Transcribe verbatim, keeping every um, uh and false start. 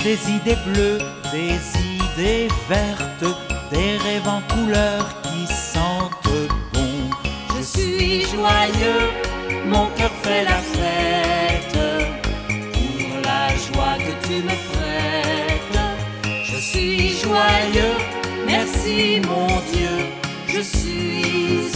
des idées bleues, des idées vertes, des rêves en couleur qui sentent bon. Je suis joyeux, mon cœur fait la fête, pour la joie que tu me prêtes. Je suis joyeux, merci mon Dieu, je suis